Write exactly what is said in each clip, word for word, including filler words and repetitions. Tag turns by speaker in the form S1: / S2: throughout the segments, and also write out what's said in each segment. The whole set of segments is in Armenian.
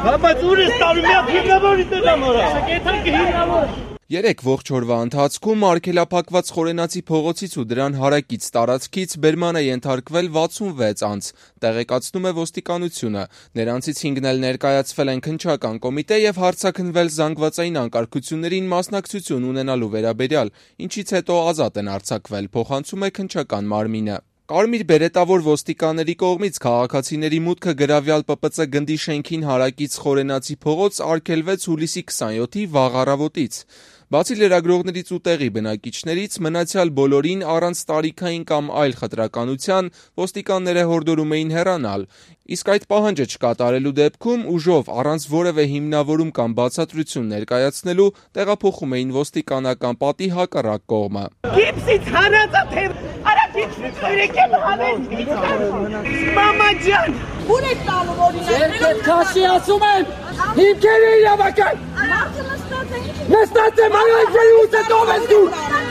S1: Բայց ուրիշ տարի միակ հիմնավորից է դամորա։ Շկեթանքը հիմնավոր։
S2: Երեք ողջ օրվա ընթացքում արգելափակված Խորենացի փողոցից ու դրան հարակից տարածքից բերման է ենթարկվել վաթսունվեց անձ, տեղեկացնում է ոստիկանությունը։ Նրանցից հինգն էլ ներկայացվել են քննչական կոմիտե եւ հարցաքննվել զանգվածային անկարգություններին մասնակցություն ունենալու վերաբերյալ, ինչից հետո ազատ են արձակվել, փոխանցում է քննչական մարմինը։ Կարմիր բերետավոր ոստիկանների կողմից քաղաքացիների մուտքը գրավյալ Պ Պ Ծ գնդի շենքին հարակից Խորենացի փողոց արգելվեց հուլիսի քսայոթի վաղ առավոտից։ Բացի լրագրողներից ու տեղի բնակիչներից, մնացյալ բոլորին առանց տարիքային կամ այլ խտրականության ոստիկանները հորդորում էին հեռանալ, իսկ այդ պահանջը չկատարելու դեպքում ուժով առանց որևէ հիմնավորում կամ բացատրություն ներկայացնելու տեղափոխում էին ոստիկանական պատի հակառակ կողմը։
S1: Գիպսից հանածա թե արագից յուրեկեմ հանեց մամա ջան
S3: Ուր եք տալու օրինակ
S1: Ձեր քաշի ասում եմ հիմքերի իրավական
S3: Մարդը նստած է
S1: Նստած եմ արագելի ուսետով ես դու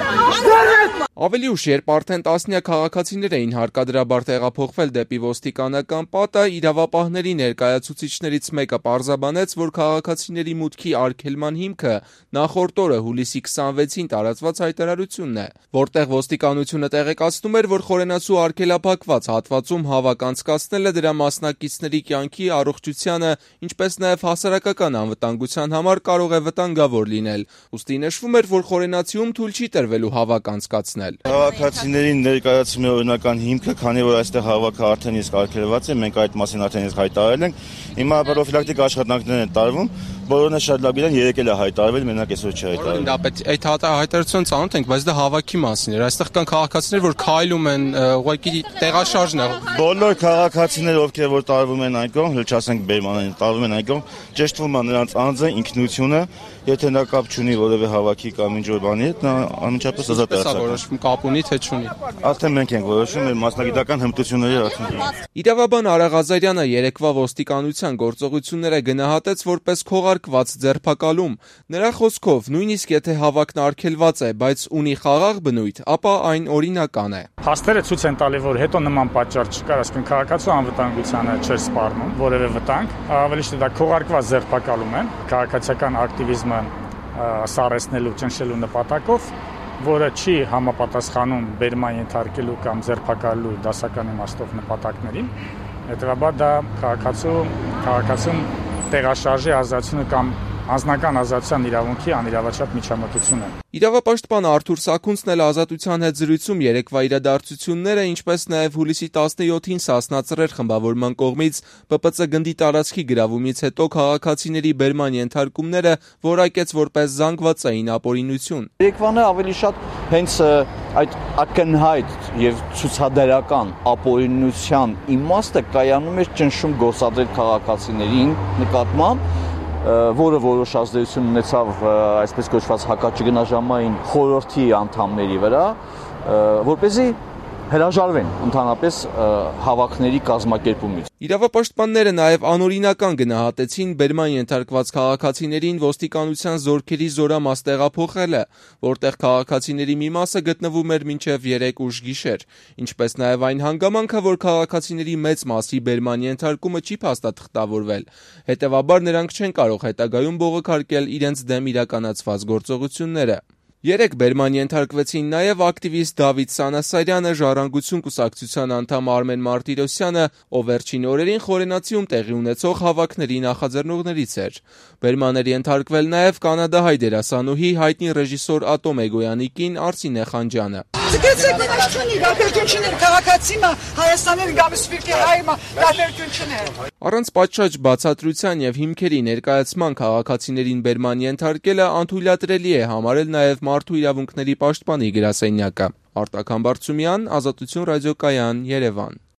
S2: Ավելի ուշ, երբ արդեն տասնյակ քաղաքացիներ էին հարկադրաբար տեղափոխվել դեպի ոստիկանական պատը, իրավապահների ներկայացուցիչներից մեկը պարզաբանեց, որ քաղաքացիների մուտքի արգելման հիմքը նախորդ օրը հուլիսի քսանվեցին տարածված հայտարարությունն է, որտեղ ոստիկանությունը տեղեկացնում էր, որ Խորենացու արգելափակված հատվածում հավաք անցկացնելը դրա մասնակիցների կյանքի, առողջությանը, ինչպես նաև հասարակական անվտանգության համար կարող է վտանգավոր լինել։ Ուստի նշվում էր, որ Խորենացիում թույլ չի տրվելու հավաք անցկացնել։
S4: Քաղաքացիներին ներկայացում է օրինական հիմքը, քանի որ այստեղ հավաքը արդեն իսկ արգելված է, մենք այդ մասին արդեն իսկ հայտարարել ենք։ Հիմա պրոֆիլակտիկ աշխատանքներ են տարվում, բոլորն է շատ լավ գիտեն, երեք էլ է հայտարարվել, մենակ այսօր չի հայտարարվել։
S2: Այդ հայտարարությունը ծանոթ ենք, բայց դա հավաքի մասին էր։ Այստեղ կան քաղաքացիներ, որ քայլում են, ուղղակի տեղաշարժն է։
S4: Բոլոր քաղաքացիները, ովքեր որ տարվում են այն կողմ, հենց չասենք Բերմանին, տարվում են այն կողմ, ճշտվում է նրանց անձը, ինքնությունը, եթե նա կապ չունի որևէ հավաքի կամ ինչ որ բանի հետ, նա անմիջապես ազատ է
S2: արձակվում, կապ ունի թե չունի։
S4: Արդեն մենք ենք որոշում, մեր մասնագիտական հմտությունների արդյունքում։
S2: Իրավաբան Արա Ղազարյանը երեկվա ոստիկանության գործողությունները գնահատեց որպես քողարկված ձերբակալում։ Նրա խոսքով, նույնիսկ եթե հավաքն արգելված է, բայց ունի խաղաղ բնույթ, ապա այն օրինական է։
S5: Փաստերը ցույց են տալի, որ հետո նման պատճառ չկար, ասենք քաղաքացու անվտանգությանը չէր սպառնում որևէ վտանգ, ավելի շուտ դա քողարկված ձերբակալում են, քաղաքացիական ակտիվիզմը սառեցնելու, ճնշելու նպատակով, որը չի համապատասխանում բերման ենթարկելու կամ ձերբակալելու դասական իմաստով նպատակներին, հետևաբար դա քաղաքացու քաղաքացուն տեղաշարժի ազատությունը կամ անձնական ազատության իրավունքի անիրավաչափ միջամտություն է։
S2: Իրավապաշտպան Արթուր Սաքունցն էլ Ազատության հետ զրույցում երեկվա իրադարձությունները, ինչպես նաև հուլիսի տասնյոթին Սասնա Ծռեր խմբավորման կողմից Պ Պ Ծ գնդի տարածքի գրավումից հետո քաղաքացիների բերման ենթարկումները որակեց որպես զանգվածային ապօրինություն։
S6: Երեկվանը ավելի շատ հենց այդ ակնհայտ եւ ցուցադրական ապօրինության իմաստը կայանում էր ճնշում գործադրել քաղաքացիներին նկատմամբ, որը որոշ ազդեցություն ունեցավ այսպես կոչված հակաճգնաժամային խորհրդի անդամների վրա, որպեսզի հրաժարվեն ընդհանրապես հավաքների կազմակերպումից։
S2: Իրավապաշտպանները նաև անօրինական գնահատեցին բերման ենթարկված քաղաքացիներին ոստիկանության զորքերի զորամաս տեղափոխելը, որտեղ քաղաքացիների մի մասը գտնվում էր մինչև երեք ուշ գիշեր, ինչպես նաև այն հանգամանքը, որ քաղաքացիների մեծ մասի բերման ենթարկումը չի փաստաթղթավորվել, հետևաբար նրանք չեն կարող հետագայում բողոքարկել իրենց դեմ իրականացված գործողությունները։ Երեք բերման ենթարկվեցին նաև ակտիվիստ Դավիթ Սանասարյանը, Ժառանգություն կուսակցության անդամ Արմեն Մարտիրոսյանը, ով վերջին օրերին Խորենացիում տեղի ունեցող հավաքների նախաձեռնողներից էր։ Բերման էր ենթարկվել նաև կանադահայ դերասանուհի հայտնի ռեժիսոր Ատոմ Էգոյանի կին Արսինե Խանջյանը։
S3: Ցկեցեք նշանի, դատերություններ քաղաքացիմա, Հայաստաներ գալիս ֆիրկի հայմա, դատերություններ։
S2: Առանց պատշաճ բացատրության եւ հիմքերի ներկայացման քաղաքացիներին բերման ենթարկելը անթույլատրելի է համարել նաև Մարդու իրավունքների պաշտպանի գրասենյակը։ Արտակ Համբարձումյան, Ազատություն ռադիոկայան, Երևան։